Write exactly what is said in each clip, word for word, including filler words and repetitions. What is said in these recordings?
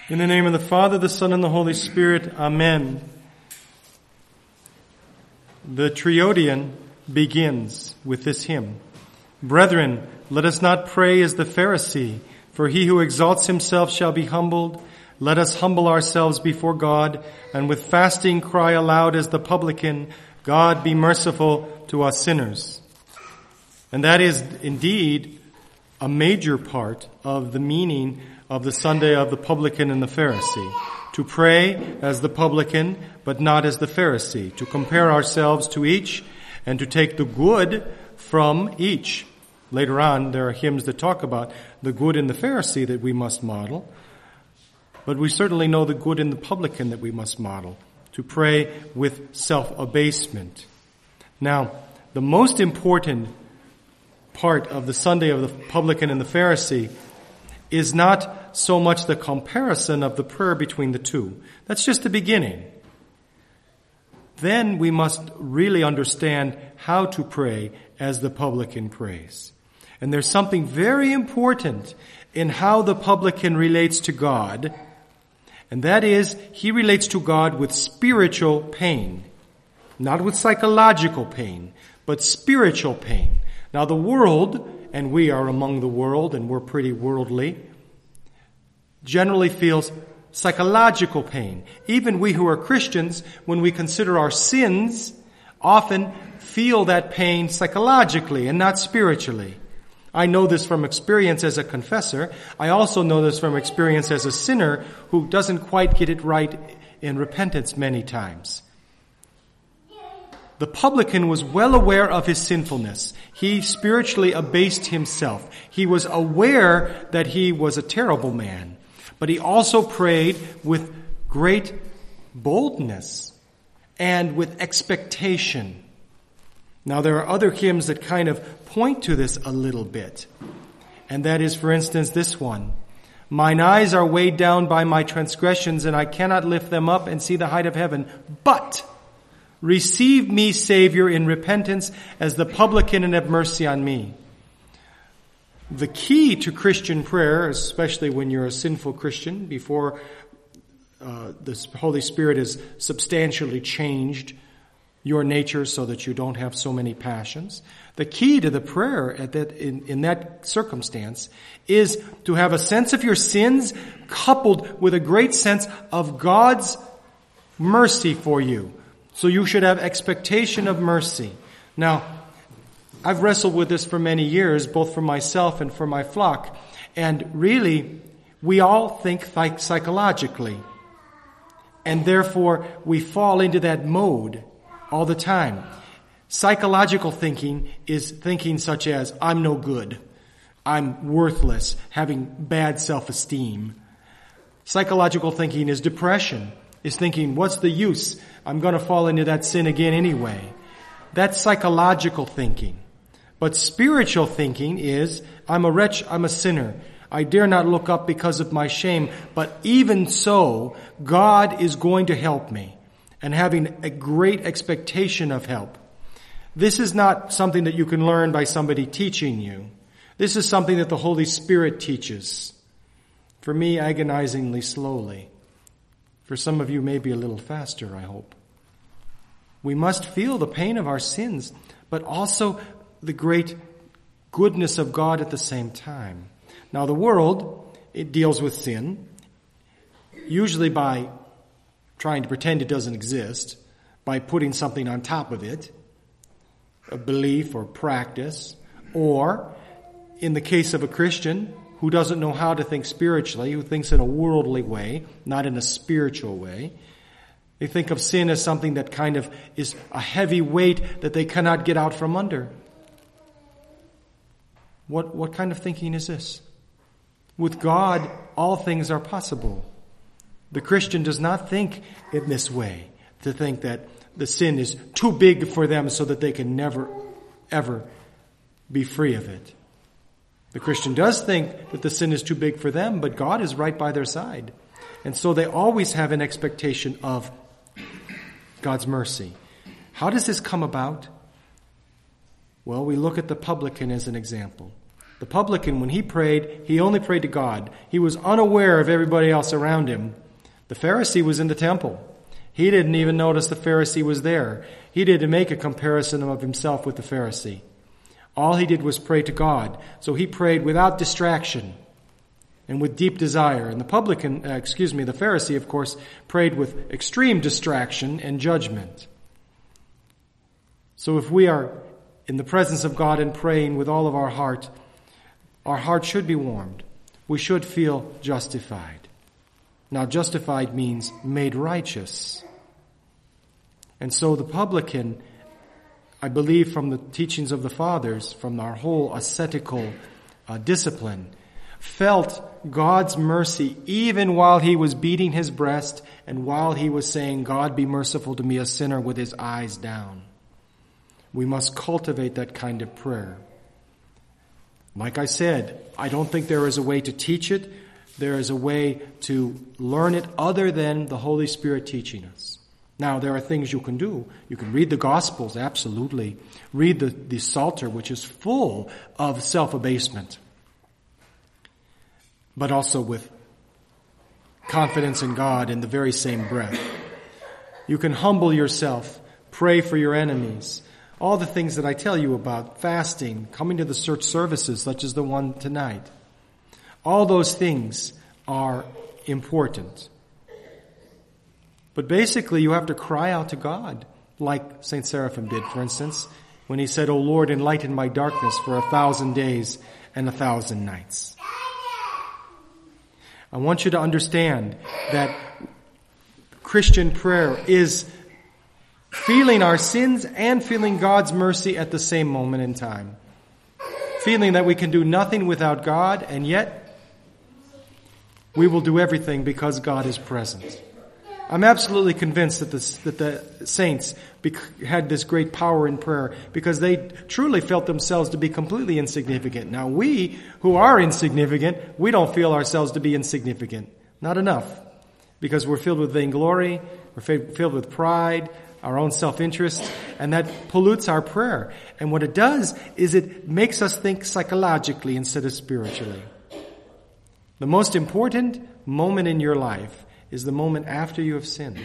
In the name of the Father, the Son, and the Holy Spirit, Amen. The Triodion begins with this hymn. Brethren, let us not pray as the Pharisee, for he who exalts himself shall be humbled. Let us humble ourselves before God, and with fasting cry aloud as the publican, God be merciful to us sinners. And that is indeed a major part of the meaning of the Sunday of the publican and the Pharisee. To pray as the publican, but not as the Pharisee. To compare ourselves to each and to take the good from each. Later on, there are hymns that talk about the good in the Pharisee that we must model. But we certainly know the good in the publican that we must model. To pray with self-abasement. Now, the most important part of the Sunday of the publican and the Pharisee is not so much the comparison of the prayer between the two. That's just the beginning. Then we must really understand how to pray as the publican prays. And there's something very important in how the publican relates to God, and that is, he relates to God with spiritual pain. Not with psychological pain, but spiritual pain. Now the world, and we are among the world, and we're pretty worldly, generally feels psychological pain. Even we who are Christians, when we consider our sins, often feel that pain psychologically and not spiritually. I know this from experience as a confessor. I also know this from experience as a sinner who doesn't quite get it right in repentance many times. The publican was well aware of his sinfulness. He spiritually abased himself. He was aware that he was a terrible man. But he also prayed with great boldness and with expectation. Now there are other hymns that kind of point to this a little bit. And that is, for instance, this one. Mine eyes are weighed down by my transgressions, and I cannot lift them up and see the height of heaven. But receive me, Savior, in repentance as the publican, and have mercy on me. The key to Christian prayer, especially when you're a sinful Christian, before uh, the Holy Spirit has substantially changed your nature so that you don't have so many passions, the key to the prayer at that, in, in that circumstance is to have a sense of your sins coupled with a great sense of God's mercy for you. So you should have expectation of mercy. Now, I've wrestled with this for many years, both for myself and for my flock. And really, we all think psychologically. And therefore, we fall into that mode all the time. Psychological thinking is thinking such as, I'm no good. I'm worthless, having bad self-esteem. Psychological thinking is depression, is thinking, what's the use? I'm going to fall into that sin again anyway. That's psychological thinking. But spiritual thinking is, I'm a wretch, I'm a sinner. I dare not look up because of my shame. But even so, God is going to help me. And having a great expectation of help. This is not something that you can learn by somebody teaching you. This is something that the Holy Spirit teaches. For me, agonizingly slowly. For some of you, maybe a little faster, I hope. We must feel the pain of our sins, but also the great goodness of God at the same time. Now, the world, it deals with sin, usually by trying to pretend it doesn't exist, by putting something on top of it, a belief or practice, or, in the case of a Christian who doesn't know how to think spiritually, who thinks in a worldly way, not in a spiritual way, they think of sin as something that kind of is a heavy weight that they cannot get out from under. What, what kind of thinking is this? With God, all things are possible. The Christian does not think in this way, to think that the sin is too big for them so that they can never, ever be free of it. The Christian does think that the sin is too big for them, but God is right by their side. And so they always have an expectation of God's mercy. How does this come about? Well, we look at the publican as an example. The The publican, when he prayed, he only prayed to God. He was unaware of everybody else around him. The Pharisee was in the temple. He didn't even notice the Pharisee was there. He didn't make a comparison of himself with the Pharisee. All he did was pray to God. So he prayed without distraction and with deep desire. And the publican, uh, excuse me, the Pharisee, of course, prayed with extreme distraction and judgment. So if we are in the presence of God and praying with all of our heart, our heart should be warmed. We should feel justified. Now, justified means made righteous. And so the publican, I believe from the teachings of the fathers, from our whole ascetical uh, discipline, felt God's mercy even while he was beating his breast and while he was saying, God, be merciful to me, a sinner, with his eyes down. We must cultivate that kind of prayer. Like I said, I don't think there is a way to teach it. There is a way to learn it other than the Holy Spirit teaching us. Now, there are things you can do. You can read the Gospels, absolutely. Read the, the Psalter, which is full of self-abasement, but also with confidence in God in the very same breath. You can humble yourself, pray for your enemies. All the things that I tell you about, fasting, coming to the church services such as the one tonight. All those things are important. But basically you have to cry out to God, like Saint Seraphim did, for instance, when he said, O Lord, enlighten my darkness for a thousand days and a thousand nights. I want you to understand that Christian prayer is feeling our sins and feeling God's mercy at the same moment in time. Feeling that we can do nothing without God, and yet we will do everything because God is present. I'm absolutely convinced that, this, that the saints bec- had this great power in prayer because they truly felt themselves to be completely insignificant. Now we, who are insignificant, we don't feel ourselves to be insignificant. Not enough. Because we're filled with vainglory, we're filled with pride, our own self-interest, and that pollutes our prayer. And what it does is it makes us think psychologically instead of spiritually. The most important moment in your life is the moment after you have sinned.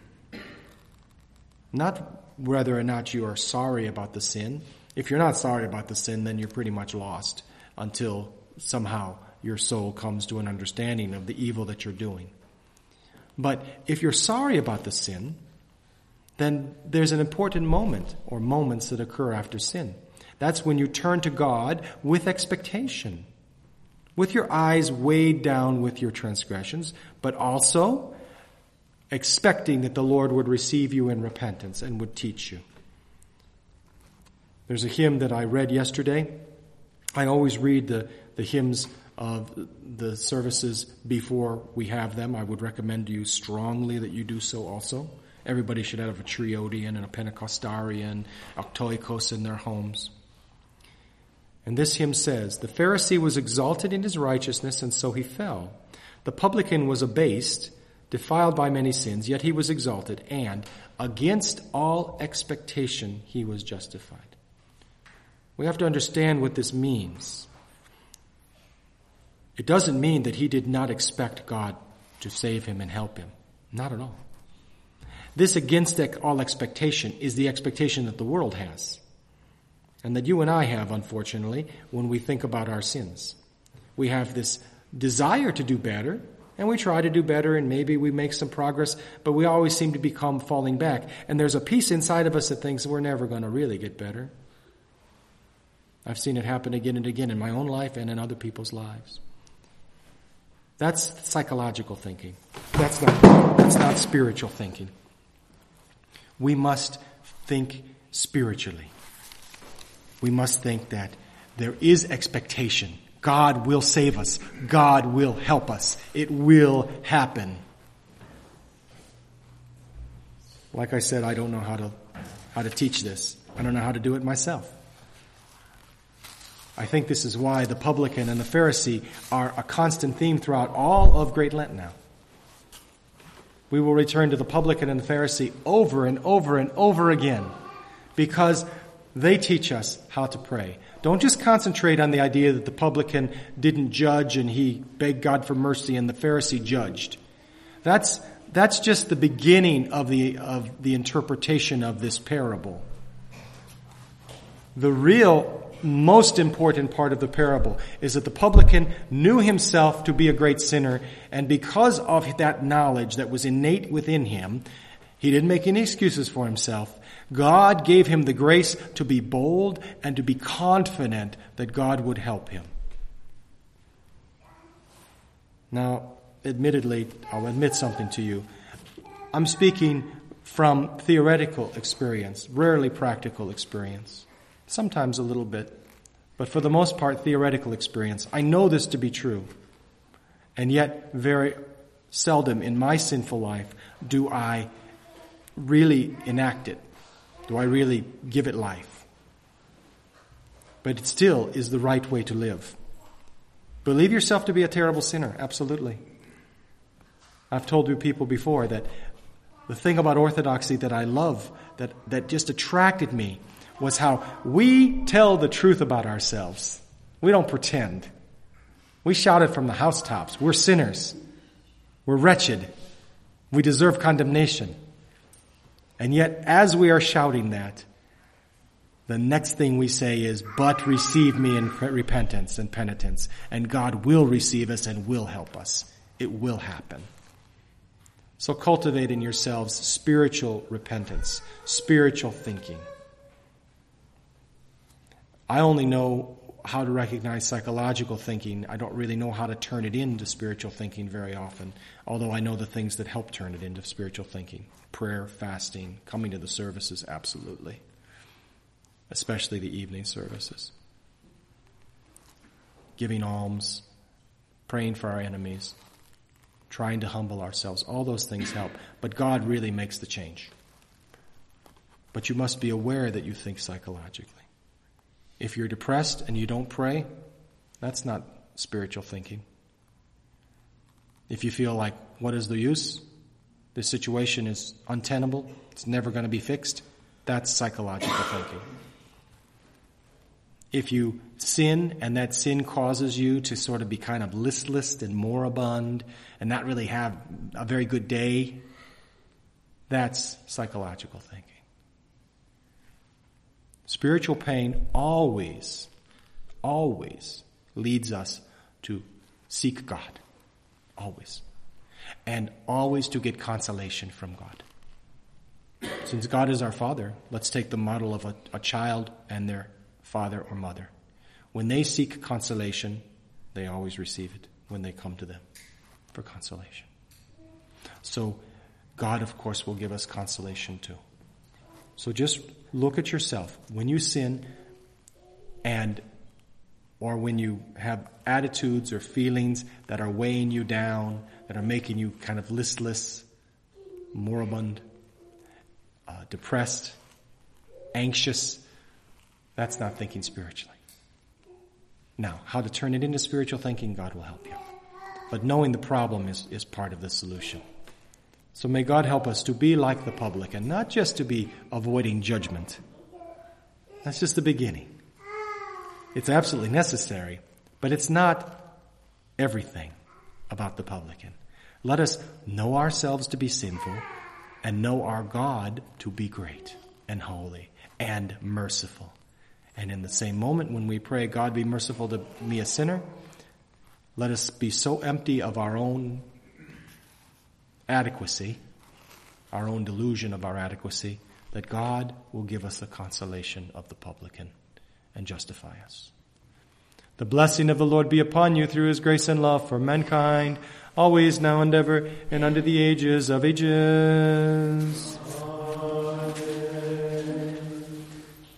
Not whether or not you are sorry about the sin. If you're not sorry about the sin, then you're pretty much lost until somehow your soul comes to an understanding of the evil that you're doing. But if you're sorry about the sin, then there's an important moment or moments that occur after sin. That's when you turn to God with expectation, with your eyes weighed down with your transgressions, but also expecting that the Lord would receive you in repentance and would teach you. There's a hymn that I read yesterday. I always read the, the hymns of the services before we have them. I would recommend to you strongly that you do so also. Everybody should have a Triodian and a Pentecostarian, Octoikos in their homes. And this hymn says, the Pharisee was exalted in his righteousness, and so he fell. The publican was abased, defiled by many sins, yet he was exalted, and against all expectation he was justified. We have to understand what this means. It doesn't mean that he did not expect God to save him and help him. Not at all. This against all expectation is the expectation that the world has, and that you and I have, unfortunately, when we think about our sins. We have this desire to do better, and we try to do better, and maybe we make some progress, but we always seem to become falling back. And there's a piece inside of us that thinks we're never going to really get better. I've seen it happen again and again in my own life and in other people's lives. That's psychological thinking. That's not, that's not spiritual thinking. We must think spiritually. We must think that there is expectation. God will save us. God will help us. It will happen. Like I said, I don't know how to how to teach this. I don't know how to do it myself. I think this is why the publican and the Pharisee are a constant theme throughout all of Great Lent now. We will return to the publican and the Pharisee over and over and over again because they teach us how to pray. Don't just concentrate on the idea that the publican didn't judge and he begged God for mercy and the Pharisee judged. That's, that's just the beginning of the, of the interpretation of this parable. The real, most important part of the parable is that the publican knew himself to be a great sinner, and because of that knowledge that was innate within him, he didn't make any excuses for himself. God gave him the grace to be bold and to be confident that God would help him. Now, admittedly, I'll admit something to you. I'm speaking from theoretical experience, rarely practical experience. Sometimes a little bit, but for the most part, theoretical experience. I know this to be true, and yet very seldom in my sinful life do I really enact it. Do I really give it life? But it still is the right way to live. Believe yourself to be a terrible sinner, absolutely. I've told you people before that the thing about orthodoxy that I love, that, that just attracted me, was how we tell the truth about ourselves. We don't pretend. We shout it from the housetops. We're sinners. We're wretched. We deserve condemnation. And yet, as we are shouting that, the next thing we say is, but receive me in repentance and penitence, and God will receive us and will help us. It will happen. So cultivate in yourselves spiritual repentance, spiritual thinking. I only know how to recognize psychological thinking. I don't really know how to turn it into spiritual thinking very often, although I know the things that help turn it into spiritual thinking. Prayer, fasting, coming to the services, absolutely. Especially the evening services. Giving alms, praying for our enemies, trying to humble ourselves. All those things help. But God really makes the change. But you must be aware that you think psychologically. If you're depressed and you don't pray, that's not spiritual thinking. If you feel like, what is the use? This situation is untenable. It's never going to be fixed. That's psychological thinking. If you sin and that sin causes you to sort of be kind of listless and moribund and not really have a very good day, that's psychological thinking. Spiritual pain always, always leads us to seek God. Always. And always to get consolation from God. Since God is our Father, let's take the model of a, a child and their father or mother. When they seek consolation, they always receive it when they come to them for consolation. So God, of course, will give us consolation too. So just look at yourself. When you sin and or when you have attitudes or feelings that are weighing you down, that are making you kind of listless, moribund, uh, depressed, anxious, that's not thinking spiritually. Now, how to turn it into spiritual thinking, God will help you. But knowing the problem is, is part of the solution. So may God help us to be like the publican, not just to be avoiding judgment. That's just the beginning. It's absolutely necessary, but it's not everything about the publican. Let us know ourselves to be sinful and know our God to be great and holy and merciful. And in the same moment when we pray, God be merciful to me, a sinner, let us be so empty of our own adequacy, our own delusion of our adequacy, that God will give us the consolation of the publican and justify us. The blessing of the Lord be upon you through his grace and love for mankind, always, now and ever, and unto the ages of ages.